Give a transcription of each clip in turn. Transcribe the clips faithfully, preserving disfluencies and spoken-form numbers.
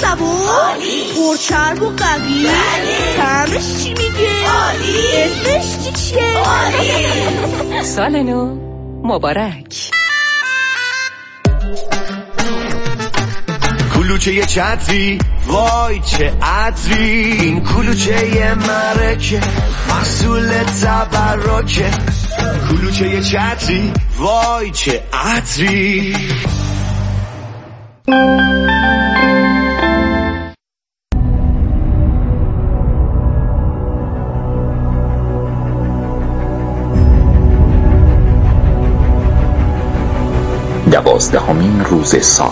جوان، پرچرب و قوی، طعمش چی میگه؟ اسمش چی چیه؟ سال نو مبارک. کلوچه چتری، وای چه عطری، این کلوچه مرکه محصول تبرکه. کلوچه چتری، وای چه عطری. دوازدهمین روز سال.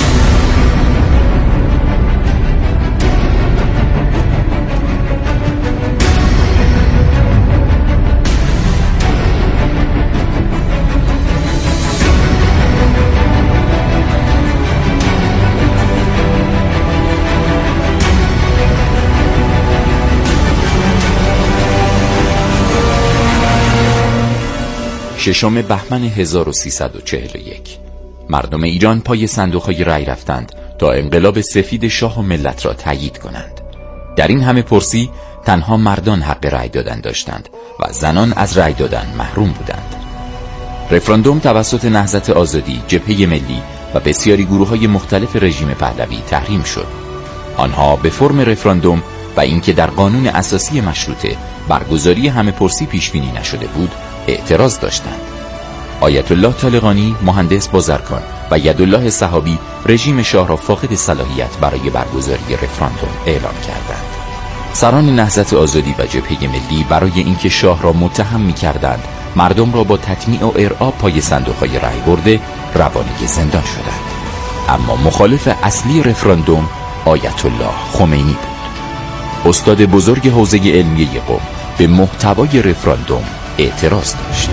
ششم بهمن هزار و سیصد و چهل و یک مردم ایران پای صندوق‌های رأی رفتند تا انقلاب سفید شاه و ملت را تایید کنند. در این همه پرسی تنها مردان حق رأی دادن داشتند و زنان از رأی دادن محروم بودند. رفراندوم توسط نهضت آزادی، جبهه ملی و بسیاری گروه‌های مختلف رژیم پهلوی تحریم شد. آنها به فرم رفراندوم و اینکه در قانون اساسی مشروطه برگزاری همه پرسی پیش بینی نشده بود اعتراض داشتند. آیت الله طالقانی، مهندس بازرگان و یدالله صحابی رژیم شاه را فاقد صلاحیت برای برگزاری رفراندوم اعلام کردند. سران نهضت آزادی و جبهه ملی برای اینکه شاه را متهم می‌کردند مردم را با تطمیع و ارعاب پای صندوق‌های رأی برده روانه زندان شدند. اما مخالف اصلی رفراندوم آیت الله خمینی بود. استاد بزرگ حوزه علمیه قم به محتوای رفراندوم اعتراض داشت.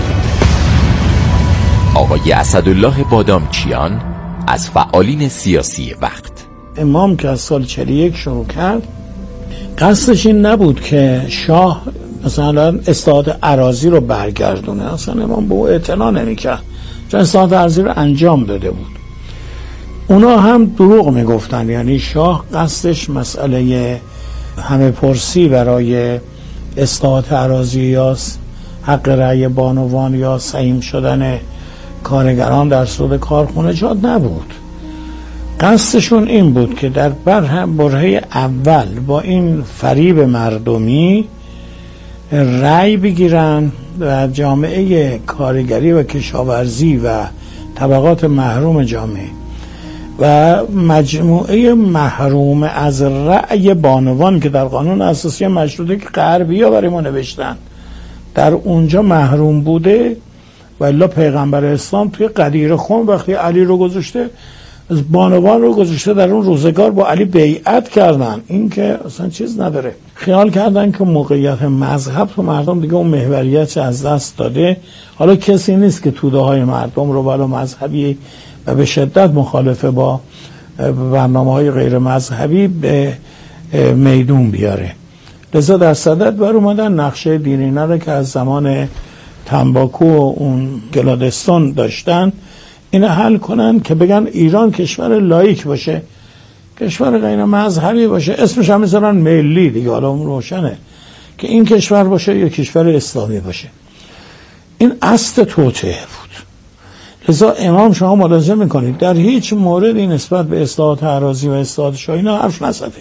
آقای اسدالله بادامچیان از فعالین سیاسی وقت: امام که از سال چهل و یک شروع کرد قصدش این نبود که شاه مثلا اصلاحات اراضی رو برگردونه، اصلا امام به او اعتنا نمی‌کرد چون اصلاحات اراضی رو انجام داده بود. اونا هم دروغ میگفتن، یعنی شاه قصدش مسئله همه پرسی برای اصلاحات اراضی یا حق رأی بانوان یا سهیم شدن کارگران در سود کارخانجات نبود. قصدشون این بود که در برهه اول با این فریب مردمی رأی بگیرن و جامعه کارگری و کشاورزی و طبقات محروم جامعه و مجموعه محروم از رأی بانوان که در قانون اساسی مشروطه که غربی‌ها برای ما نوشتن در اونجا محروم بوده و الا پیغمبر اسلام توی قدیر خم وقتی علی رو گذاشته از بانوان رو گذاشته در اون روزگار با علی بیعت کردن. این که اصلا چیز نداره. خیال کردن که موقعیت مذهب تو مردم دیگه اون محوریت از دست داده. حالا کسی نیست که توده های مردم رو بالا مذهبی و به شدت مخالفه با برنامه های غیر مذهبی به میدون بیاره. لذا در صدد بر اومدن نقشه دیرینه رو که از زمان تنباکو و اون گلادستان داشتن اینو حل کنن که بگن ایران کشور لایک باشه، کشور غیر مذهبی باشه، اسمش هم میذارن ملی دیگه، حالا اون روشنه که این کشور باشه یا کشور اسلامی باشه. این اصل توطئه بود. لذا امام شما ملاحظه میکنید در هیچ موردی نسبت به اصلاحات اراضی و اصلاحات شاهی حرف نزده،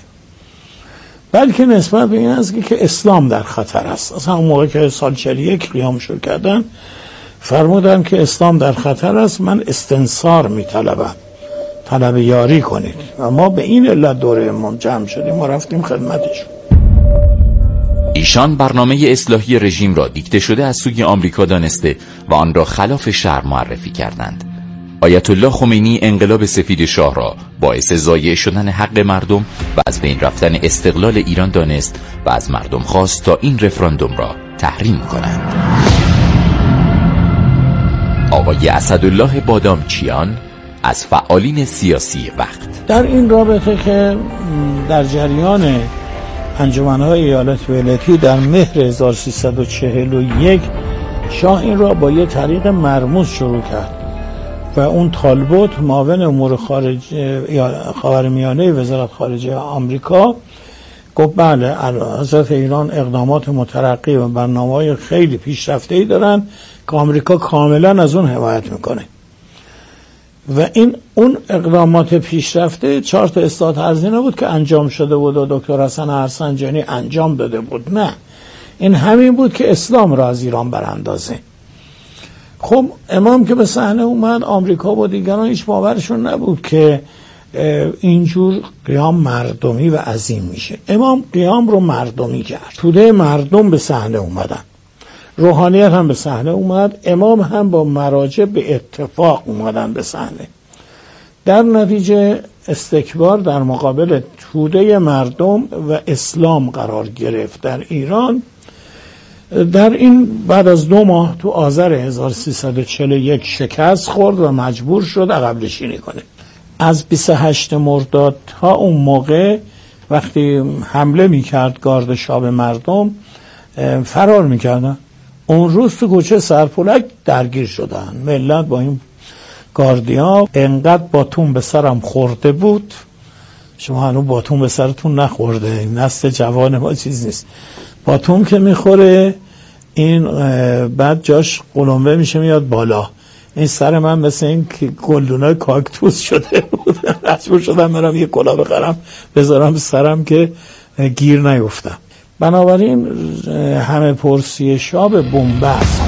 بلکه نسبت به این است که اسلام در خطر است. اصلا اون موقع که سال چهل و یک قیام شروع کردن فرمودن که اسلام در خطر است، من استنصار میطلبم، طلب یاری کنید. و ما به این علت دوره امام جمع شدیم و رفتیم خدمتش. ایشان برنامه اصلاحی رژیم را دیکته شده از سوی آمریکا دانسته و آن را خلاف شرع معرفی کردند. آیت الله خمینی انقلاب سفید شاه را باعث ضایع شدن حق مردم و از بین رفتن استقلال ایران دانست و از مردم خواست تا این رفراندوم را تحریم کنند. آقای اسدالله بادامچیان از فعالین سیاسی وقت: در این رابطه که در جریان انجمن‌های ایالات ولایتی در مهر هزار و سیصد و چهل و یک شاه این را با یه طریق مرموز شروع کرد و اون تالبوت معاون امور خارجه خاورمیانه وزارت خارجه آمریکا گفت بله حضرت ایران اقدامات مترقی و برنامه‌های خیلی پیشرفته‌ای دارن که آمریکا کاملا از اون حمایت میکنه و این اون اقدامات پیشرفته چهار تا اصلاحات ارضی نبود که انجام شده بود و دکتر حسن ارسنجانی انجام داده بود، نه، این همین بود که اسلام را از ایران براندازه. خب امام که به صحنه اومد، آمریکا و دیگران هیچ باورشون نبود که اینجور قیام مردمی و عظیم میشه. امام قیام رو مردمی کرد، توده مردم به صحنه اومدن، روحانیت هم به صحنه اومد، امام هم با مراجع به اتفاق اومدن به صحنه. در نتیجه استکبار در مقابل توده مردم و اسلام قرار گرفت در ایران. در این بعد از دو ماه تو آذر هزار و سیصد و چهل و یک شکست خورد و مجبور شد عقب نشینی کنه. از بیست و هشتم مرداد تا اون موقع وقتی حمله میکرد گارد شاه مردم فرار میکردن. اون روز تو کوچه سرپولک درگیر شدن. ملت با این گاردیا انقدر باتون به سرم خورده بود، شما هنوز باتون به سرتون نخورده، نسل جوان ما چیز نیست، باتون که میخوره این بعد جاش قلمبه میشه میاد بالا. این سر من مثل این که گلدونای کاکتوس شده بود، مجبور شدم برم یه کلاه بخرم بذارم سرم که گیر نیفتم. بنابراین همه پرسی شاب بنبست.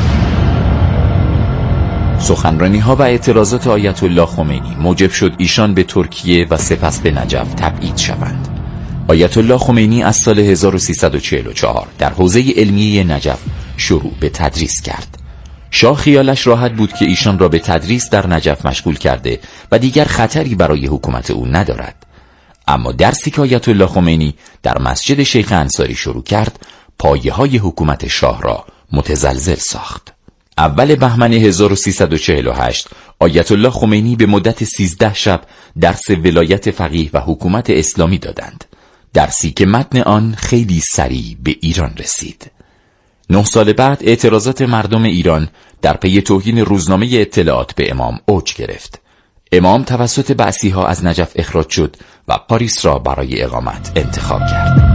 سخنرانی ها و اعتراضات آیت الله خمینی موجب شد ایشان به ترکیه و سپس به نجف تبعید شوند. آیت الله خمینی از سال هزار و سیصد و چهل و چهار در حوزه علمیه نجف شروع به تدریس کرد. شاه خیالش راحت بود که ایشان را به تدریس در نجف مشغول کرده و دیگر خطری برای حکومت او ندارد. اما درسی که آیت الله خمینی در مسجد شیخ انصاری شروع کرد پایه های حکومت شاه را متزلزل ساخت. اول بهمن هزار و سیصد و چهل و هشت آیت الله خمینی به مدت سیزده شب درس ولایت فقیه و حکومت اسلامی دادند، درسی که متن آن خیلی سریع به ایران رسید. نه سال بعد اعتراضات مردم ایران در پی توهین روزنامه اطلاعات به امام اوج گرفت. امام توسط بعثی‌ها از نجف اخراج شد و پاریس را برای اقامت انتخاب کرد.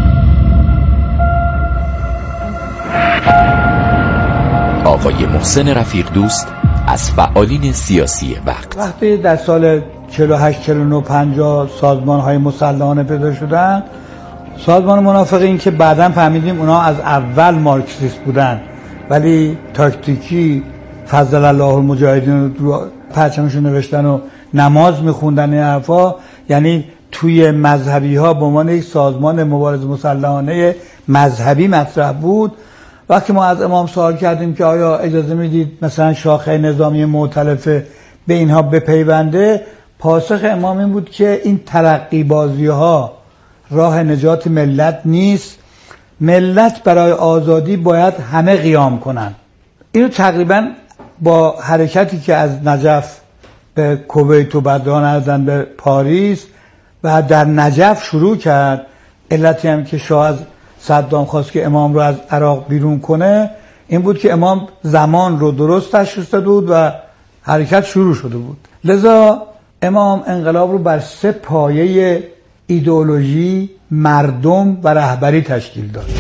آقای محسن رفیق دوست از فعالین سیاسی وقت وقتی در سال چهل و هشت چهل و نه پنجاه سازمان‌های مسلحانه پیدا شدن، سازمان منافقین که بعداً فهمیدیم اونا از اول مارکسیست بودن ولی تاکتیکی فضل الله المجاهدین رو پرچمشون نوشتن و نماز میخوندن این حرفا، یعنی توی مذهبی ها به عنوان یک سازمان مبارزه مسلحانه مذهبی مطرح بود. وقتی ما از امام سوال کردیم که آیا اجازه میدید مثلا شاخه نظامی مؤتلفه به اینها بپیونده، پاسخ امام این بود که این ترقی بازی ها راه نجات ملت نیست، ملت برای آزادی باید همه قیام کنن. اینو تقریبا با حرکتی که از نجف به کویت و بعد راه به پاریس و در نجف شروع کرد. علتی هم که شاه از صدام خواست که امام رو از عراق بیرون کنه این بود که امام زمان رو درست تشخیص داده بود و حرکت شروع شده بود. لذا امام انقلاب رو بر سه پایه ایدئولوژی، مردم و رهبری تشکیل داد.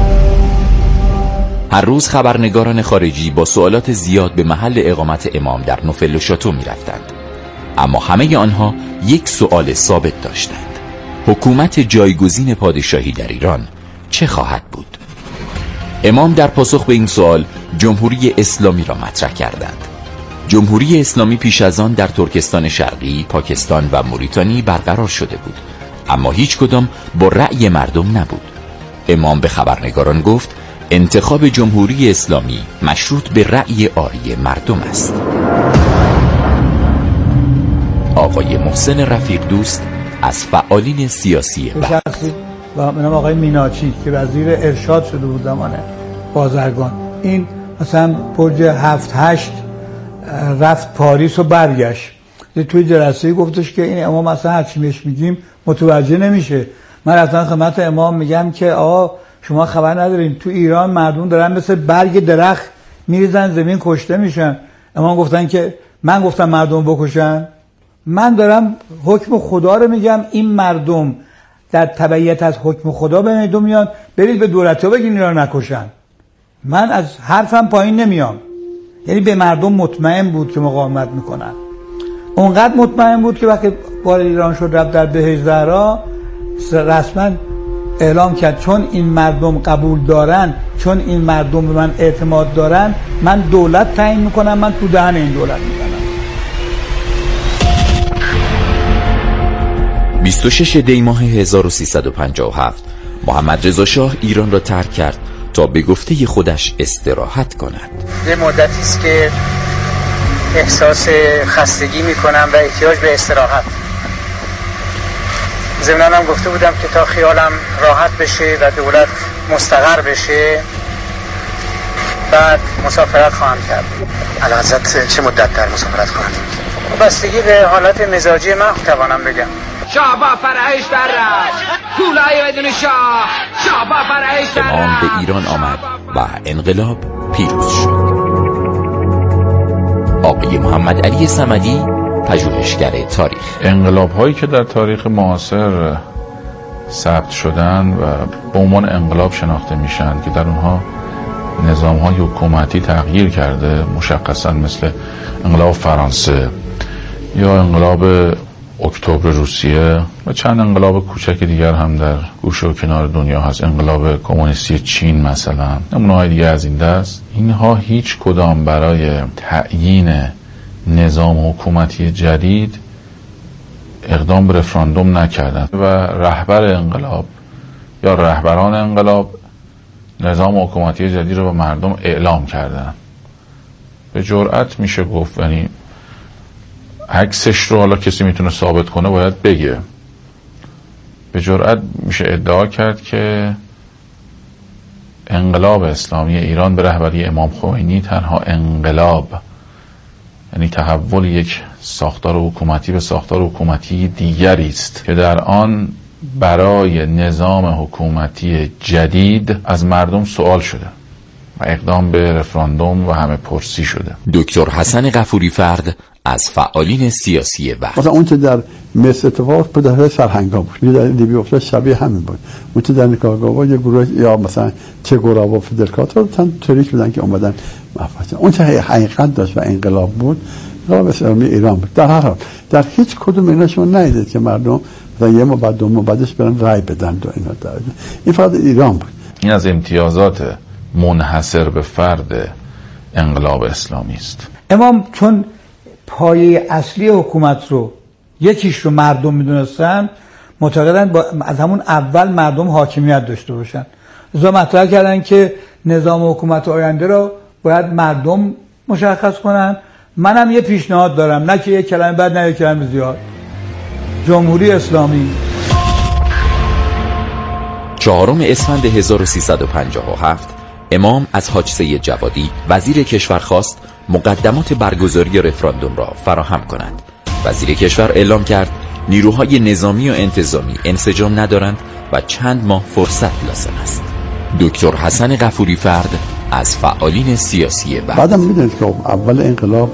هر روز خبرنگاران خارجی با سوالات زیاد به محل اقامت امام در نوفل و شاتو می رفتند. اما همه آنها یک سوال ثابت داشتند: حکومت جایگزین پادشاهی در ایران چه خواهد بود؟ امام در پاسخ به این سوال جمهوری اسلامی را مطرح کردند. جمهوری اسلامی پیش از آن در ترکستان شرقی، پاکستان و موریتانی برقرار شده بود، اما هیچ کدام با رأی مردم نبود. امام به خبرنگاران گفت انتخاب جمهوری اسلامی مشروط به رأی آری مردم است. آقای محسن رفیق دوست از فعالین سیاسی وقت و منم آقای میناچی که وزیر ارشاد شده بود زمان بازرگان، این مثلا برج هفت هشت رفت پاریس و برگشت، توی جلسه‌ای گفتش که این امام اصلا هرچی میش میگیم متوجه نمیشه. من رفتم خدمت امام میگم که آقا شما خبر ندارین تو ایران مردم دارن مثل برگ درخت میریزن زمین کشته میشن. امام گفتن که من گفتم مردم بکشن؟ من دارم حکم خدا رو میگم. این مردم در تبعیت از حکم خدا به میدون میان، برید به دولت‌ها بگین اینا رو نکشن. من از حرفم پایین نمیام. یعنی به مردم مطمئن بود که مقاومت میکنن. اونقدر مطمئن بود که وقتی وارد ایران شد رفت در بهشت زهرا رسما اعلام کرد چون این مردم قبول دارن، چون این مردم به من اعتماد دارن، من دولت تعیین میکنم، من تو دهن این دولت میزنم. بیست و شش دی ماه هزار و سیصد و پنجاه و هفت محمد رضا شاه ایران را ترک کرد تا به گفته خودش استراحت کند. یه مدتی است که احساس خستگی میکنم و احتیاج به استراحت. ضمناً هم گفته بودم که تا خیالم راحت بشه و دولت مستقر بشه بعد مسافرت خواهم کرد. اعلیحضرت چه مدت در مسافرت خواهند؟ بستگی به حالت مزاجی من توانم بگم. شاه با فرهش درش کولای بدون شاه، شاه با فرهش درش. امام به ایران آمد و انقلاب پیروز شد. آقای محمد علی صمدی، پژوهشگر تاریخ. انقلاب هایی که در تاریخ معاصر ثبت شدن و به عنوان انقلاب شناخته میشن که در اونها نظام های حکومتی تغییر کرده، مشخصا مثل انقلاب فرانسه یا انقلاب اکتبر روسیه و چند انقلاب کوچک دیگر هم در گوشه و کنار دنیا هست، انقلاب کمونیستی چین مثلا، نمونه‌های دیگه از این دست. اینها هیچ کدام برای تعیین نظام حکومتی جدید اقدام به رفراندوم نکردند و رهبر انقلاب یا رهبران انقلاب نظام حکومتی جدید رو به مردم اعلام کردند. به جرئت میشه گفت، یعنی عکسش رو حالا کسی میتونه ثابت کنه باید بگه، به جرئت میشه ادعا کرد که انقلاب اسلامی ایران به رهبری امام خمینی تنها انقلاب، یعنی تحول یک ساختار حکومتی به ساختار حکومتی دیگری است که در آن برای نظام حکومتی جدید از مردم سوال شده و اقدام به رفراندوم و همه پرسی شده. دکتر حسن غفوری فرد از فعالین سیاسی وقت. مثلا اون که در مصر اتفاق به در سرهنگا بود، یه در لیبی افتاد شبیه همین بود. اون که در نیکاراگوآ یه گروه یا مثلا چه گورا و فیدل کاسترو تن تریک بودن که اومدن مفاهیم. اون که حقیقت داشت و انقلاب بود، انقلاب اسلامی ایران بود. در هر حال در هیچ کدوم اینا شما ندیدید که مردم و یه ما بعد دوم بعدش برن رای بدن و اینا داره. این فقط ایران بود. این از امتیازات منحصر به فرد انقلاب اسلامی است. امام چون پایه اصلی حکومت رو یکیش رو مردم میدونستن، معتقدن با از همون اول مردم حاکمیت داشته باشن. لذا مطرح کردن که نظام حکومت آینده رو باید مردم مشخص کنن. منم یه پیشنهاد دارم، نه که یک کلمه بعد نه یک کلمه زیاد. جمهوری اسلامی. چهارم اسفند هزار و سیصد و پنجاه و هفت امام از حاج سید جوادی وزیر کشور خواست مقدمات برگزاری رفراندوم را فراهم کنند. وزیر کشور اعلام کرد نیروهای نظامی و انتظامی انسجام ندارند و چند ماه فرصت لازم است. دکتر حسن غفوری فرد از فعالین سیاسی بعد. بعدم میدونید که اول انقلاب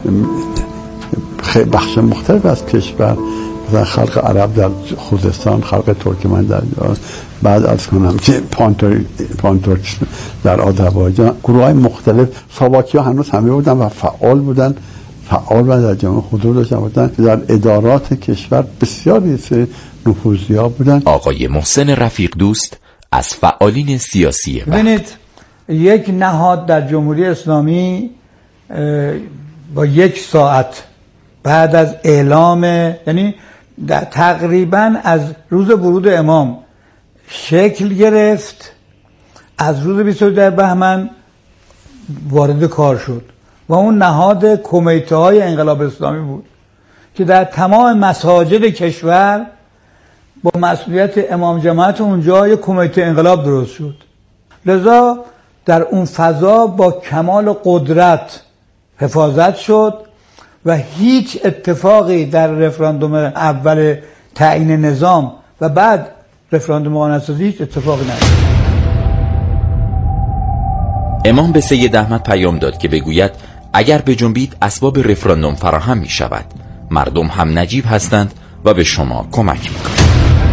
بخش مختلف از کشور، مثلا خلق عرب در خوزستان، خلق ترکمن در بعد از کنم که پانتور پانتورک در آذربایجان، گروه های مختلف، ساواکی ها هنوز همه بودن و فعال بودن فعال و در جامعه حضور داشتن بودن. در ادارات کشور بسیاری سری نفوذی‌ها بودن. آقای محسن رفیق دوست از فعالین سیاسی ببینید یک نهاد در جمهوری اسلامی با یک ساعت بعد از اعلام، یعنی تقریبا از روز ورود امام شکل گرفت، از روز بیست و دو بهمن وارد کار شد و اون نهاد کمیته های انقلاب اسلامی بود که در تمام مساجد کشور با مسئولیت امام جماعت اونجا یک کمیته انقلاب درست شد. لذا در اون فضا با کمال قدرت حفاظت شد و هیچ اتفاقی در رفراندوم اول تعیین نظام و بعد رفراندوم قانون‌سازی هیچ اتفاقی نیفتاد. امام به سید احمد پیام داد که بگوید اگر بجنبید اسباب رفراندوم فراهم می شود. مردم هم نجیب هستند و به شما کمک می کنند.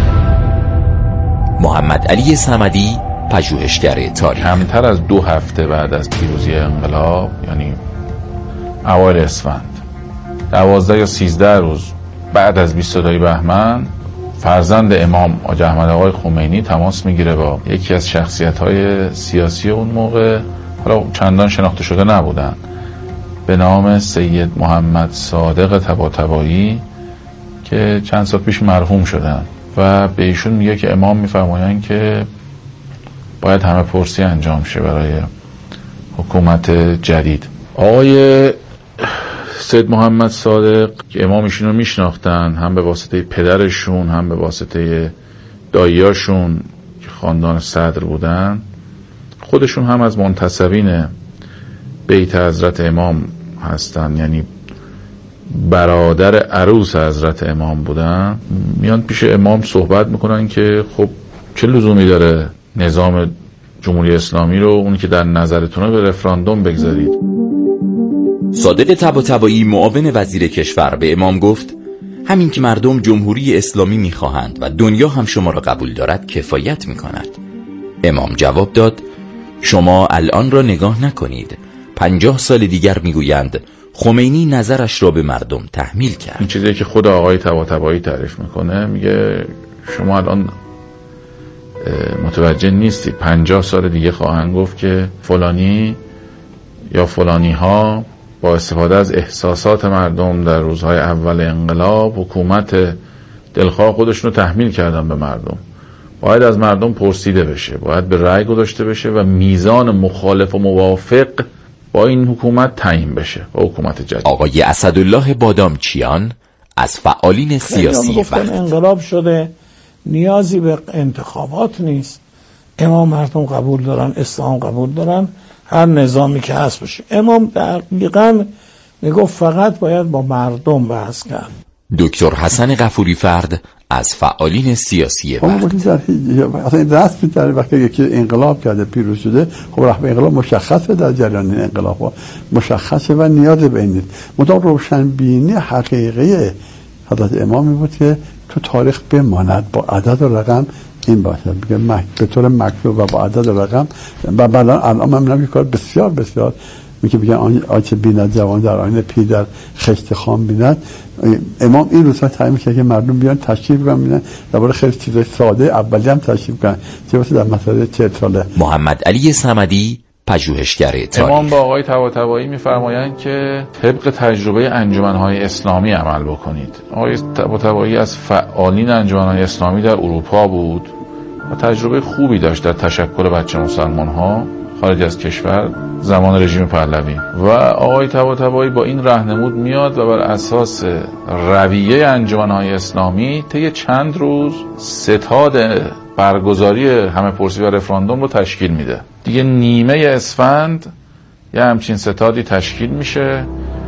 محمد علی صمدی، پژوهشگر تاریخ. کمتر از دو هفته بعد از پیروزی انقلاب، یعنی اوایل اسفند، دوازده یا سیزده روز بعد از بیست و دو بهمن، فرزند امام حاج احمد آقای خمینی تماس میگیره با یکی از شخصیت‌های سیاسی اون موقع، حالا چندان شناخته شده نبودن، به نام سید محمد صادق طباطبایی که چند سال پیش مرحوم شدن و به ایشون میگه که امام میفرمایند که باید همه پرسی انجام شه برای حکومت جدید. آقای سید محمد صادق که امام ایشون رو میشناختن، هم به واسطه پدرشون هم به واسطه داییاشون که خاندان صدر بودن، خودشون هم از منتسبین بیت حضرت امام هستن، یعنی برادر عروس حضرت امام بودن. میان پیش امام صحبت میکنن که خب چه لزومی داره نظام جمهوری اسلامی رو، اونی که در نظرتونه، به رفراندوم بگذارید. صادق طباطبایی معاون وزیر کشور به امام گفت همین که مردم جمهوری اسلامی میخواهند و دنیا هم شما را قبول دارد کفایت میکند. امام جواب داد شما الان را نگاه نکنید، پنجاه سال دیگر میگویند خمینی نظرش را به مردم تحمیل کرد. این چیزی که خود آقای طباطبایی تعریف میکنه، میگه شما الان متوجه نیستی، پنجاه سال دیگه خواهند گفت که فلانی یا فلانی ها با استفاده از احساسات مردم در روزهای اول انقلاب حکومت دلخواه خودشون رو تحمیل کردن به مردم. باید از مردم پرسیده بشه، باید به رأی گذاشته بشه و میزان مخالف و موافق با این حکومت تعیین بشه، با حکومت جدید. آقای اسدالله بادامچیان از فعالین سیاسی گفتن انقلاب شده، نیازی به انتخابات نیست، امام مردم قبول دارن، اسلام قبول دارن، هر نظامی که هست باشه. امام دقیقاً میگفت فقط باید با مردم بحث کرد. دکتر حسن غفوری فرد از فعالین سیاسی وقت اصلا این رسمی در وقتی یکی انقلاب کرده پیروز شده، خب رهبر انقلاب مشخصه، در جریان این انقلاب مشخصه و نیاز به این نیست. مدام روشنبینی حقیقی حضرت امامی بود که تو تاریخ بماند، با عدد و رقم این باشه، بگه به طور مکتوب و با عدد و رقم. و بعدا الان من میگم کار بسیار بسیار میگه بگن آنچه بیند جوان در آینه پیر در خشت خام بیند. امام این روزها تعیین کرد که مردم بیان تشریف کنن، ببینن درباره خیلی چیزای ساده اولی هم تشریف کنن، چه واسه در مسائل چهل ساله. محمد علی صمدی، پژوهشگر تاریخ. امام با آقای طباطبایی میفرمایند که طبق تجربه انجمن‌های اسلامی عمل بکنید. آقای طباطبایی از فعالین انجمن‌های اسلامی در اروپا بود و تجربه خوبی داشت در تشکل بچه مسلمان‌ها خارج از کشور زمان رژیم پهلوی. و آقای طباطبایی با این راهنمود میاد و بر اساس رویه انجمن‌های اسلامی طی چند روز ستاد برگزاری همه پرسی و رفراندوم رو تشکیل میده. دیگه نیمه اسفند یه همچین ستادی تشکیل میشه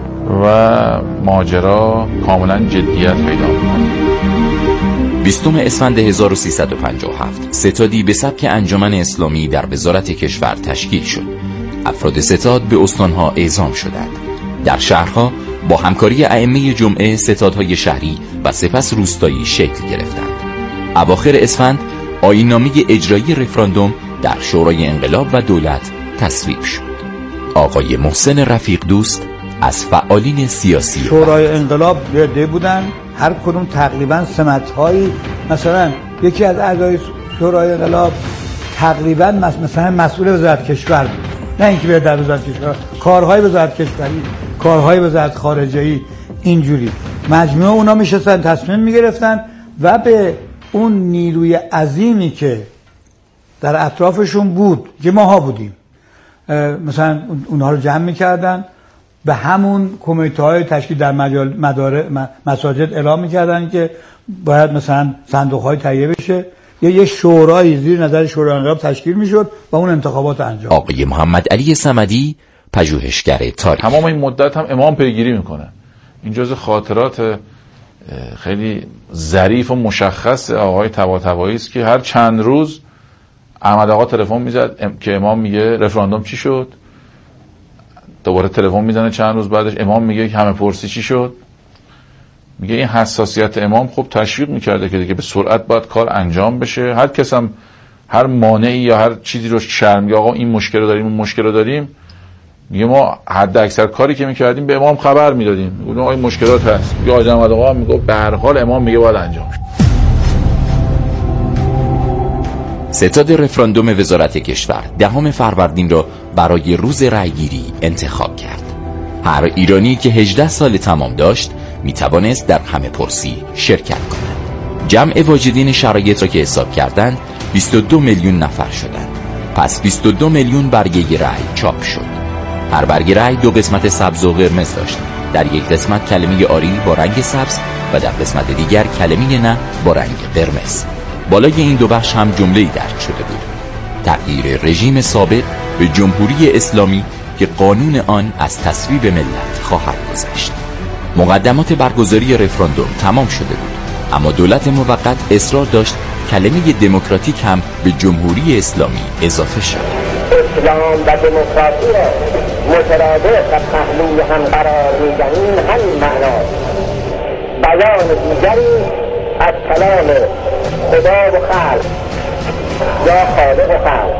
و ماجرا کاملا جدیت پیدا میکنه. بیستم اسفند هزار و سیصد و پنجاه و هفت ستادی به سبک انجمن اسلامی در وزارت کشور تشکیل شد. افراد ستاد به استانها اعزام شدند. در شهرها با همکاری ائمه جمعه ستادهای شهری و سپس روستایی شکل گرفتند. اواخر اسفند آیین‌نامه اجرایی رفراندوم در شورای انقلاب و دولت تصویب شد. آقای محسن رفیق دوست از فعالین سیاسی شورای انقلاب ده بودن، هر کدوم تقریبا سمت‌هایی، مثلا یکی از اعضای شورای انقلاب تقریبا مثلا مسئول وزارت کشور بود، نه اینکه به در وزارت کشور، کارهای وزارت کشوری، کارهای وزارت خارجه‌ای، اینجوری مجموعه اونا میشستن تصمیم میگرفتن و به اون نیروی عظیمی که در اطرافشون بود که ماها بودیم، مثلا اونها رو جمع میکردن، به همون کمیته های تشکیل در مجال مدار مساجد اعلام میکردن که باید مثلا صندوق های تهیه بشه، یا یه شورای زیر نظر شورای انقلاب تشکیل میشد و اون انتخابات انجام. آقای محمد علی صمدی، پژوهشگر تاریخ. تمام این مدت هم امام پیگیری میکنه. این جزء خاطرات خیلی ظریف و مشخص آقای طباطبایی است که هر چند روز احمد آقا تلفن میزد که امام میگه رفراندوم چی شد، دوباره تلفن میزنه چند روز بعدش، امام میگه همه پرسی چی شد؟ میگه این حساسیت امام خب تشویق میکرده که دیگه به سرعت باید کار انجام بشه، هر کس هم هر مانعی یا هر چیزی رو شرم میگه آقا این مشکل رو داریم اون مشکل رو داریم، میگه ما حد اکثر کاری که میکردیم به امام خبر میدادیم، میگه آقا این مشکلات هست، میگه حاج احمد آقا میگه به هر حال امام میگه باید انجام شه. ستاد رفراندوم وزارت کشور دهم فروردین را برای روز رأیگیری انتخاب کرد. هر ایرانی که هجده سال تمام داشت می توانست در همه پرسی شرکت کند. جمع واجدین شرایط را که حساب کردند بیست و دو میلیون نفر شدند. پس بیست و دو میلیون برگه رأی چاپ شد. هر برگه رأی دو قسمت سبز و قرمز داشت. در یک قسمت کلمه آری با رنگ سبز و در قسمت دیگر کلمه نه با رنگ قرمز. بالای این دو بخش هم جمله‌ای درج شده بود: تغییر رژیم سابق به جمهوری اسلامی که قانون آن از تصویب ملت خواهد گذشت. مقدمات برگزاری رفراندوم تمام شده بود، اما دولت موقت اصرار داشت کلمه دموکراتیک هم به جمهوری اسلامی اضافه شد. اسلام و دموکراسی را مترادف و پهلوی هم قرار می‌دهیم همین معناست. بیان دیگری از کلام خدا و خلق یا خالق و خلق.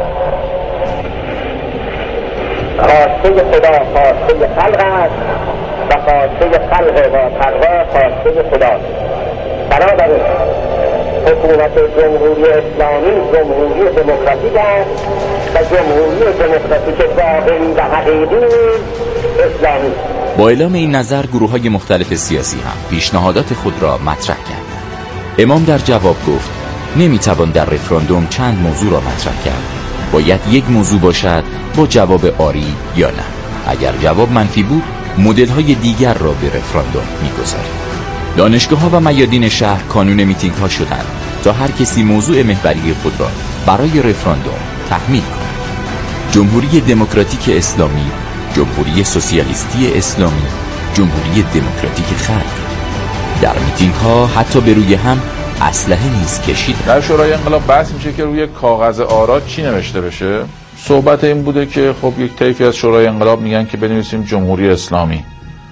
خواسته خدا خواسته خلق است و خواسته خلق و تقوا خواسته خدا. بنابراین حکومت جمهوری اسلامی جمهوری دموکراتیک است و جمهوری دموکراتیک واقعی و حقیقی اسلامی. با اعلام این نظر گروه‌های مختلف سیاسی هم پیشنهادات خود را مطرح کردند. امام در جواب گفت نمیتوان در رفراندوم چند موضوع را مطرح کرد، باید یک موضوع باشد با جواب آری یا نه. اگر جواب منفی بود مدل‌های دیگر را به رفراندوم می‌گذاریم. دانشگاه‌ها و میادین شهر کانون میتینگ ها شدند تا هر کسی موضوع محوری خود را برای رفراندوم تحمیل کند. جمهوری دموکراتیک اسلامی، جمهوری سوسیالیستی اسلامی، جمهوری دموکراتیک خلق. در میتینگ ها حتی به روی هم اسلحه نیز کشید. در شورای انقلاب بحث میشه که روی کاغذ آرا چی نوشته بشه. صحبت این بوده که خب یک طیفی از شورای انقلاب میگن که بنویسیم جمهوری اسلامی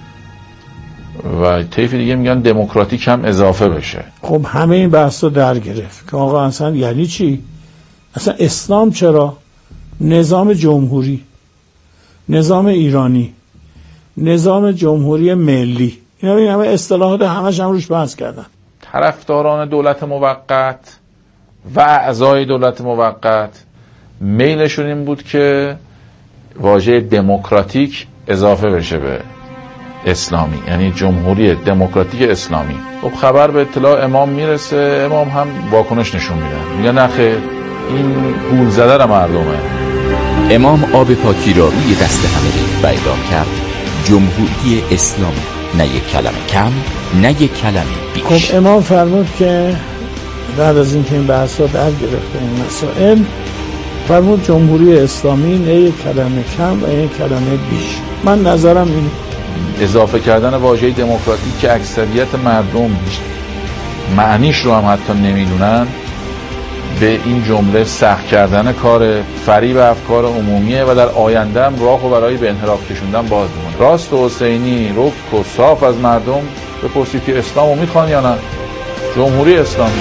و طیف دیگه میگن دموکراتیک هم اضافه بشه. خب همه این بحث رو در گرفت که آقا اصلا یعنی چی؟ اصلا اسلام چرا؟ نظام جمهوری، نظام ایرانی، نظام جمهوری ملی، اینا این همه اصطلاحات همش هم روش بحث کردن. طرفداران دولت موقت و اعضای دولت موقت میلشون این بود که واژه دموکراتیک اضافه بشه به اسلامی، یعنی جمهوری دموکراتیک اسلامی. خب خبر به اطلاع امام میرسه، امام هم واکنش نشون میدن، میگن نه خیر این گول زده را مردمه. امام آب پاکی را روی دست همه ریخت و اعلام کرد جمهوری اسلامی، نه یک کلمه کم نه یک کلمه بیش. خب امام فرمود که بعد از اینکه این بحثا در گرفته این مسائل، فرمود جمهوری اسلامی نه یک کلمه کم و یک کلمه بیش. من نظرم این اضافه کردن واژه دموکراتیک که اکثریت مردم معنیش رو هم حتی نمیدونن، به این جمله سخت کردن کار، فریب افکار عمومیه و در آینده هم راهو برای به انحراف کشوندن باز میمونه. راست و حسینی رک و صاف از مردم بپرسید که اسلامو میخوان یا نه؟ جمهوری اسلامی.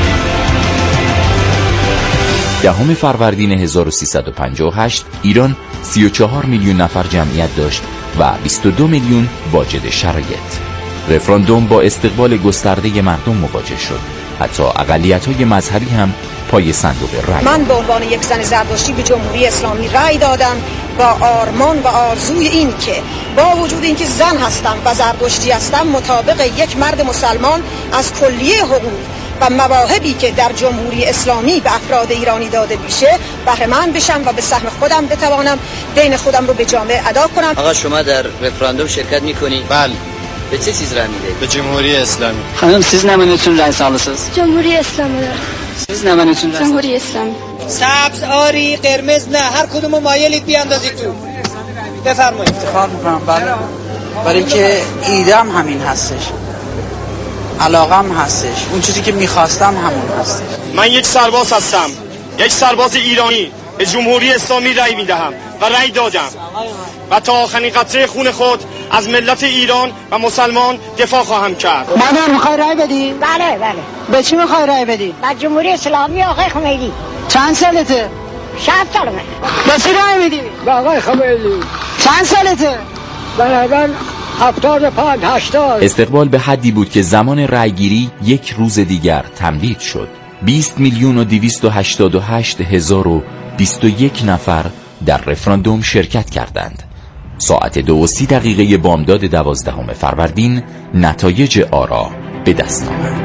دهم فروردین هزار و سیصد و پنجاه و هشت ایران سی و چهار میلیون نفر جمعیت داشت و بیست و دو میلیون واجد شرایط. رفراندوم با استقبال گسترده مردم مواجه شد. حتی اقلیت‌های مذهبی هم پای صندوق رای. من به عنوان یک زن زرتشتی به جمهوری اسلامی رای دادم با آرمان و آرزوی این که با وجود اینکه زن هستم و زرتشتی هستم، مطابق یک مرد مسلمان از کلیه حقوق و مواهبی که در جمهوری اسلامی به افراد ایرانی داده میشه بهره مند بشم و به سهم خودم بتوانم دین خودم رو به جامعه ادا کنم. آقا شما در رفراندوم شرکت میکنی؟ بله. به چه چیز رای میدید؟ به جمهوری اسلامی. خانم siz ne menütün rəy salısınız? جمهوری اسلامی. siz ne menütün rəy جمهوری اسلامی. سبز، آری، قرمز نه، هر کدومو مایلید بیاندازید تو. بفرمایید. اتفاق میکنم بله. برای اینکه ایدم همین هستش، علاقم هستش، اون چیزی که میخواستم همون هستش. من یک سرباز هستم، یک سرباز ایرانی، به جمهوری اسلامی رای میدهم و رای دادم. و تا آخرین قطره خون خود از ملت ایران و مسلمان دفاع خواهم کرد. مادر میخوای رای بدی؟ بله بله. به چی میخوای رای بدی؟ به جمهوری اسلامی آقای خمینی. چند سالته؟ شصت سالمه. به چی رای میدی؟ به آقای خمینی. چند سالته؟ بنابراین هفتاد و پنج هشتاد. استقبال به حدی بود که زمان رأیگیری یک روز دیگر تمدید شد. بیست میلیون و دویست و هشتاد و هشت هزار و بیست و یک نفر در رفراندوم شرکت کردند. ساعت دو و سی دقیقه بامداد دوازدهم فروردین نتایج آرا به دست آمد.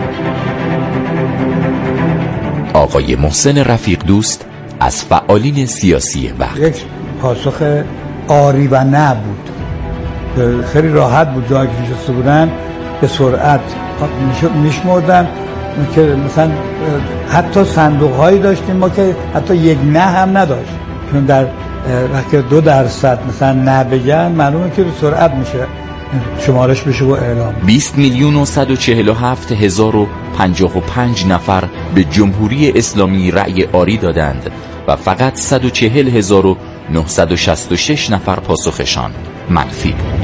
آقای محسن رفیق دوست از فعالین سیاسی وقت یک پاسخ آری و نه بود. خیلی راحت بود، جایی که نشسته بودن به سرعت میشمردن که مثلا حتی صندوق هایی داشتیم ما که حتی یک نه هم نداشت، چون در وقتی دو درصد مثلا نه بگن معلومه که به سرعت میشه شمارش بشه و اعلام. بیست میلیون و صد و چهل و هفت هزار و پنجاه و پنج نفر به جمهوری اسلامی رأی آری دادند و فقط صد و چهل هزار و نهصد و شصت و شش نفر پاسخشان منفی بود.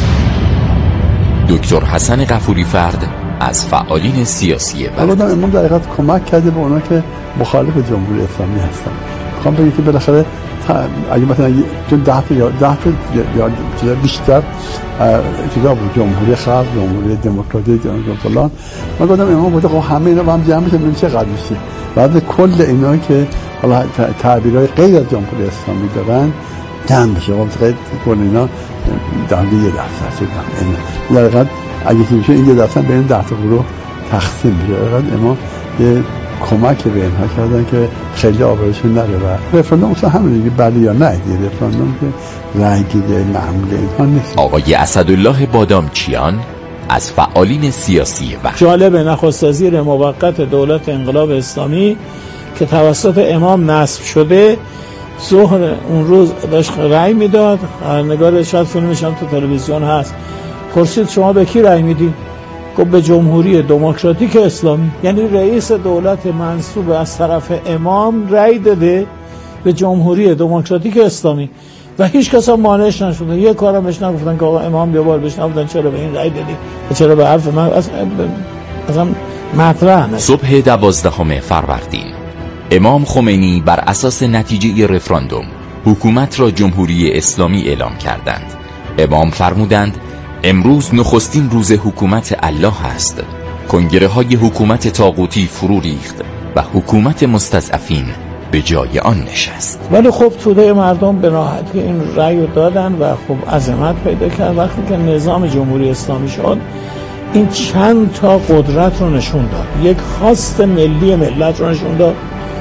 دکتر حسن غفوری فرد از فعالین سیاسی وقت الان امام در حقیقت کمک کرده به اونا که مخالف جمهوری اسلامی هستن. میخوام بگم که بالاخره اگه مثلا تو ده تا یا ده تا یا بیشتر چیزا بود، جمهوری خلق، جمهوری دموکراتیک، جمهوری فلان، من گفتم امام گفته خب همه اینا با هم جمع بشه ببین چقدر میشه. بعد کل اینا که حالا تعبیرهای غیر از جمهوری اسلامی دارن جمع بشه. خب غیر کل اینا در یه درصد شدن. در حقیقت اگه که میشه این یه درصد بین ده تا گروه تقسیم میشه. در حقیقت امام یه کمک به اینها کردن که خیلی آبروشون نره و رفراندوم اصلا همین دیگه بله یا نه دیگه رفراندوم که رأی گیری معمولی اینها نیست. آقای اسدالله بادامچیان از فعالین سیاسی و جالب نخست وزیر موقت دولت انقلاب اسلامی که توسط امام نصب شده ظهر اون روز داشت رأی میداد. خبرنگار شاید فیلمش هم تو تلویزیون هست، پرسید شما به کی رأی میدی؟ گفت به جمهوری دموکراتیک اسلامی. یعنی رئیس دولت منصوب از طرف امام رأی داده به جمهوری دموکراتیک اسلامی و هیچ کس هم مانعش نشده. یه کارم بهش نگفتن که آقا امام بیا بار بهش نگفتن چرا به این رأی دادی و چرا به حرف من اصلا مطرح نه. صبح دوازدهم فروردین امام خمینی بر اساس نتیجه رفراندوم حکومت را جمهوری اسلامی اعلام کردند. امام فرمودند امروز نخستین روز حکومت الله است. کنگره های حکومت طاغوتی فرو ریخت و حکومت مستضعفین به جای آن نشست. ولی خب توده مردم به راحتی این رأی رو دادن و خب عظمت پیدا کرد. وقتی که نظام جمهوری اسلامی شد این چند تا قدرت رو نشون داد. یک خواست ملی ملت رو نشون داد،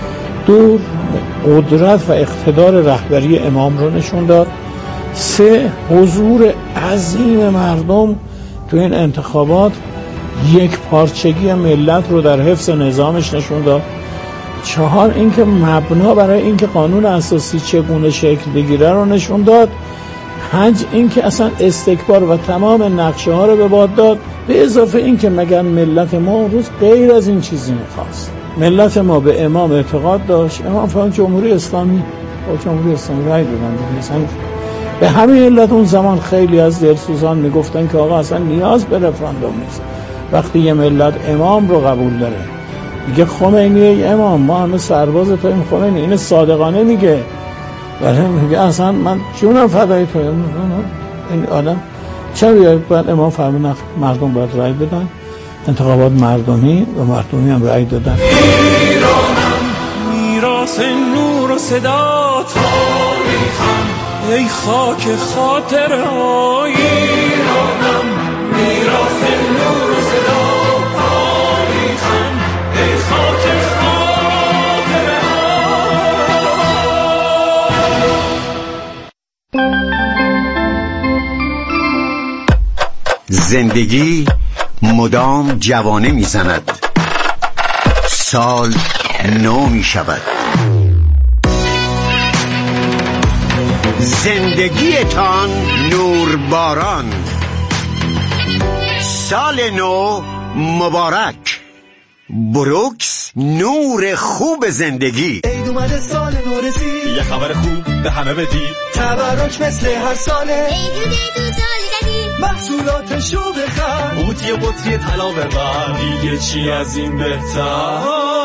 دو قدرت و اقتدار رهبری امام رو نشون داد، سه حضور عظیم مردم تو این انتخابات یک پارچگی ملت رو در حفظ نظامش نشون داد، چهار اینکه مبنا برای اینکه قانون اساسی چگونه شکل بگیره رو نشون داد، پنج اینکه اصلا استکبار و تمام نقشه ها رو به باد داد، به اضافه اینکه مگر ملت ما اون روز غیر از این چیزی میخواست. ملت ما به امام اعتقاد داشت. امام فرمان جمهوری اسلامی با جمهوری اسلامی رای دادن. مثلا به همین علت اون زمان خیلی از دلسوزان میگفتن که آقا اصلا نیاز به رفراندوم نیست. وقتی یه ملت امام رو قبول داره میگه خمینی ای امام ما همه سرباز تویم، خمینی این صادقانه میگه، ولی میگه اصلا من جونم فدای تو. این آدم چرا باید امام فرمون مردم باید رای بدن؟ انتخابات مردمی و مردمی هم رای دادن. ایرانم میراث نور و صدا تاریخم، ای خاک خاطرهای ایرانم میراث نور و صدا تاریخم، ای خاک زندگی مدام جوانه میزند، سال نو می شود، زندگیتان نورباران، سال نو مبارک. بروکس نور خوب زندگی. عید اومده سال نورسی، یه خبر خوب به همه بدی. تبرک مثل هر ساله، عید تو سال جدید. محصولاتشو بخر، قوطی قوطی طلا ببر، دیگه چی از این بهتر.